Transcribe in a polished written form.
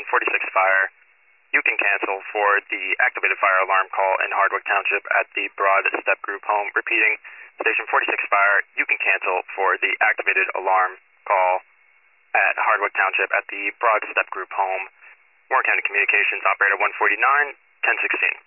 146 fire. You can cancel for the activated fire alarm call in Hardwick Township at the Broad Step Group home. Repeating, station 46 fire, you can cancel for the activated alarm call at Hardwick Township at the Broad Step Group home. Warren County Communications, operator 149, 1016.